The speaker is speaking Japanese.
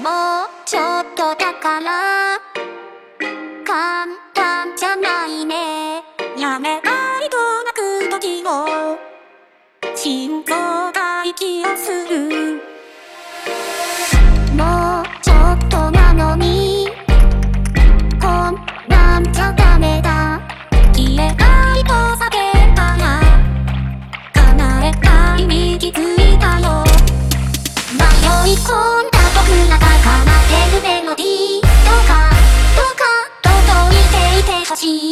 もうちょっとだから簡単じゃないね。やめないと泣く時も心臓が息をする。もうちょっとなのにこんなんじゃダメだ。消えないと叫んだら叶えたいに気づいたよ。迷い込んだ僕らが奏でるメロディーどうか届いていてほしい。